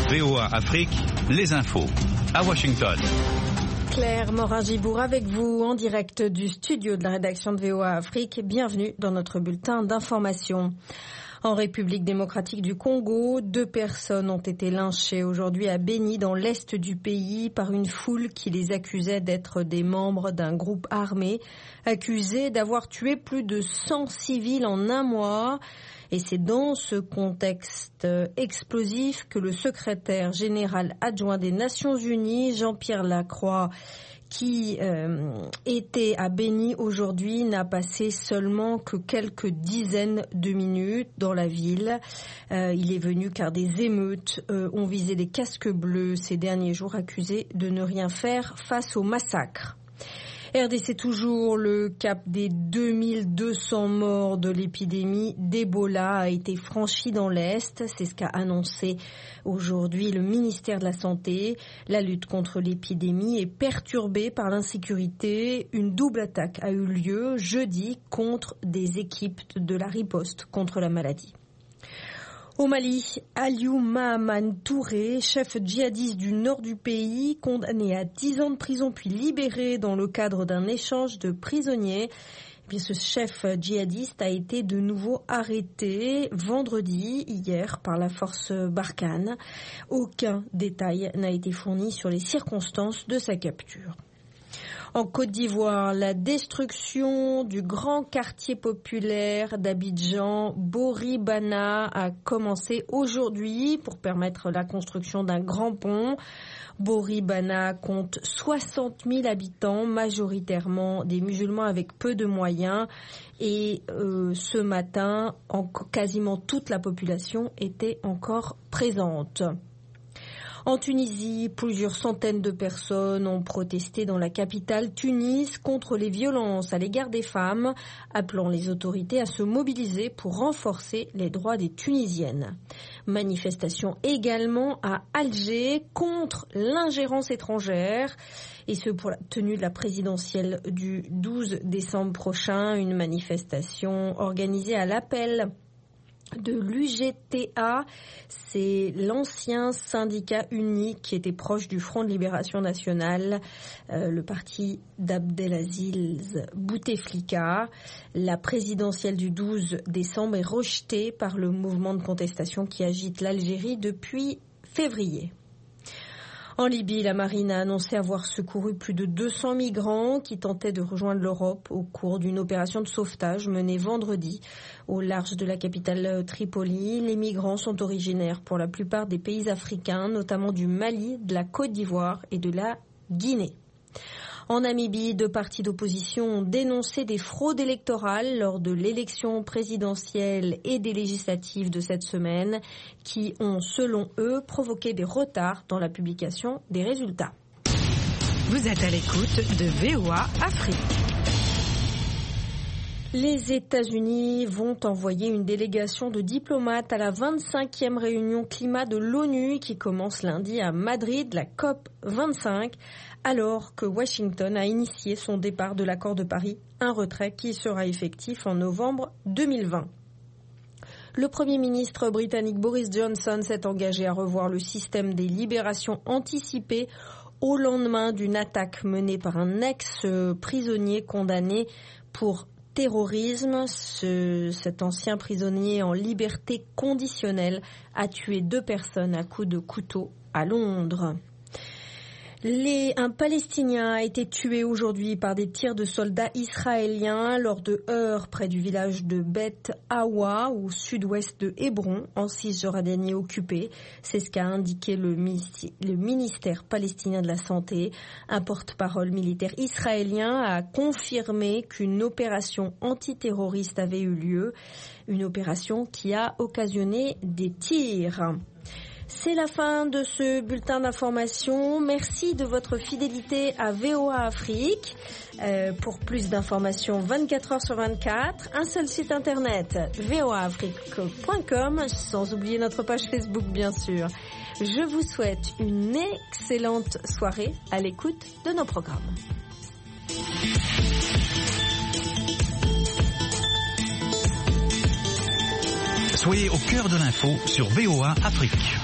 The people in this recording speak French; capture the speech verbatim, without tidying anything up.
V O A Afrique, les infos. À Washington. Claire Morin-Gibour avec vous en direct du studio de la rédaction de V O A Afrique. Bienvenue dans notre bulletin d'information. En République démocratique du Congo, deux personnes ont été lynchées aujourd'hui à Beni, dans l'est du pays, par une foule qui les accusait d'être des membres d'un groupe armé, accusés d'avoir tué plus de cent civils en un mois. Et c'est dans ce contexte explosif que le secrétaire général adjoint des Nations Unies, Jean-Pierre Lacroix, qui euh, était à Beni aujourd'hui, n'a passé seulement que quelques dizaines de minutes dans la ville. Euh, il est venu car des émeutes euh, ont visé les casques bleus ces derniers jours, accusés de ne rien faire face au massacre. R D C toujours, le cap des deux mille deux cents morts de l'épidémie d'Ebola a été franchi dans l'Est. C'est ce qu'a annoncé aujourd'hui le ministère de la Santé. La lutte contre l'épidémie est perturbée par l'insécurité. Une double attaque a eu lieu jeudi contre des équipes de la riposte contre la maladie. Au Mali, Aliou Mahaman Touré, chef djihadiste du nord du pays, condamné à dix ans de prison puis libéré dans le cadre d'un échange de prisonniers. Eh bien, ce chef djihadiste a été de nouveau arrêté vendredi, hier, par la force Barkhane. Aucun détail n'a été fourni sur les circonstances de sa capture. En Côte d'Ivoire, la destruction du grand quartier populaire d'Abidjan, Boribana, a commencé aujourd'hui pour permettre la construction d'un grand pont. Boribana compte soixante mille habitants, majoritairement des musulmans avec peu de moyens. Et euh, ce matin, en, quasiment toute la population était encore présente. En Tunisie, plusieurs centaines de personnes ont protesté dans la capitale Tunis contre les violences à l'égard des femmes, appelant les autorités à se mobiliser pour renforcer les droits des Tunisiennes. Manifestation également à Alger contre l'ingérence étrangère, et ce pour la tenue de la présidentielle du douze décembre prochain, une manifestation organisée à l'appel de l'U G T A, c'est l'ancien syndicat unique qui était proche du Front de Libération Nationale, euh, le parti d'Abdelaziz Bouteflika. La présidentielle du douze décembre est rejetée par le mouvement de contestation qui agite l'Algérie depuis février. En Libye, la marine a annoncé avoir secouru plus de deux cents migrants qui tentaient de rejoindre l'Europe au cours d'une opération de sauvetage menée vendredi au large de la capitale Tripoli. Les migrants sont originaires pour la plupart des pays africains, notamment du Mali, de la Côte d'Ivoire et de la Guinée. En Namibie, deux partis d'opposition ont dénoncé des fraudes électorales lors de l'élection présidentielle et des législatives de cette semaine qui ont, selon eux, provoqué des retards dans la publication des résultats. Vous êtes à l'écoute de V O A Afrique. Les États-Unis vont envoyer une délégation de diplomates à la vingt-cinquième réunion climat de l'ONU qui commence lundi à Madrid, la COP vingt-cinq, alors que Washington a initié son départ de l'accord de Paris, un retrait qui sera effectif en novembre deux mille vingt. Le Premier ministre britannique Boris Johnson s'est engagé à revoir le système des libérations anticipées au lendemain d'une attaque menée par un ex-prisonnier condamné pour terrorisme. Ce, cet ancien prisonnier en liberté conditionnelle a tué deux personnes à coups de couteau à Londres. Les, un Palestinien a été tué aujourd'hui par des tirs de soldats israéliens lors de heurts près du village de Beth Awa, au sud-ouest de Hébron, en Cisjordanie occupée. C'est ce qu'a indiqué le ministère, le ministère palestinien de la Santé. Un porte-parole militaire israélien a confirmé qu'une opération antiterroriste avait eu lieu, une opération qui a occasionné des tirs. C'est la fin de ce bulletin d'information. Merci de votre fidélité à V O A Afrique. Euh, pour plus d'informations vingt-quatre heures sur vingt-quatre, un seul site internet, v o a afrique point com, sans oublier notre page Facebook bien sûr. Je vous souhaite une excellente soirée à l'écoute de nos programmes. Soyez au cœur de l'info sur V O A Afrique.